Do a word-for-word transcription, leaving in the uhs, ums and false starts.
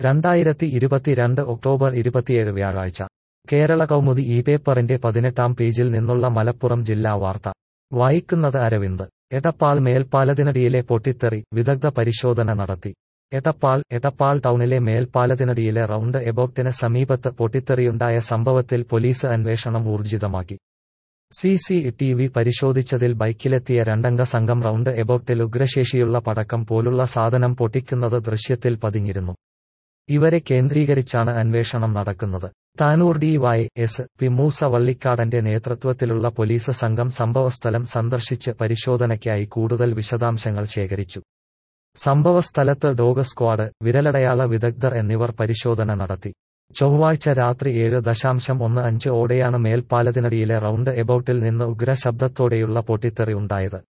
രണ്ടായിരത്തി ഇരുപത്തിരണ്ട് ഒക്ടോബർ ഇരുപത്തിയേഴ് വ്യാഴാഴ്ച കേരള കൗമുദി ഈ പേപ്പറിന്റെ പതിനെട്ടാം പേജിൽ നിന്നുള്ള മലപ്പുറം ജില്ലാ വാർത്ത വായിക്കുന്നത് അരവിന്ദ്. എടപ്പാൾ മേൽപ്പാലത്തിനടിയിലെ പൊട്ടിത്തെറി, വിദഗ്ധ പരിശോധന നടത്തി. എടപ്പാൾ എടപ്പാൾ ടൗണിലെ മേൽപ്പാലത്തിനടിയിലെ റൗണ്ട് എബൌട്ടിന് സമീപത്ത് പൊട്ടിത്തെറിയുണ്ടായ സംഭവത്തിൽ പോലീസ് അന്വേഷണം ഊർജിതമാക്കി. സി സി ടി വി പരിശോധിച്ചതിൽ ബൈക്കിലെത്തിയ രണ്ടംഗ സംഘം റൗണ്ട് എബൌട്ടിൽ ഉഗ്രശേഷിയുള്ള പടക്കം പോലുള്ള സാധനം പൊട്ടിക്കുന്നത് ദൃശ്യത്തിൽ പതിഞ്ഞിരുന്നു. ഇവരെ കേന്ദ്രീകരിച്ചാണ് അന്വേഷണം നടക്കുന്നത്. Tanur D Y S P Moosa വള്ളിക്കാടന്റെ നേതൃത്വത്തിലുള്ള പോലീസ് സംഘം സംഭവസ്ഥലം സന്ദർശിച്ച് പരിശോധനയ്ക്കായി കൂടുതൽ വിശദാംശങ്ങൾ ശേഖരിച്ചു. സംഭവസ്ഥലത്ത് ഡോഗ് സ്ക്വാഡ്, വിരലടയാള വിദഗ്ധർ എന്നിവർ പരിശോധന നടത്തി. ചൊവ്വാഴ്ച രാത്രി ഏഴ് ദശാംശം ഒന്ന് അഞ്ച് ഓടെയാണ് മേൽപ്പാലത്തിനടിയിലെ റൗണ്ട് എബൌട്ടിൽ നിന്ന് ഉഗ്രശബ്ദത്തോടെയുള്ള പൊട്ടിത്തെറി ഉണ്ടായത്.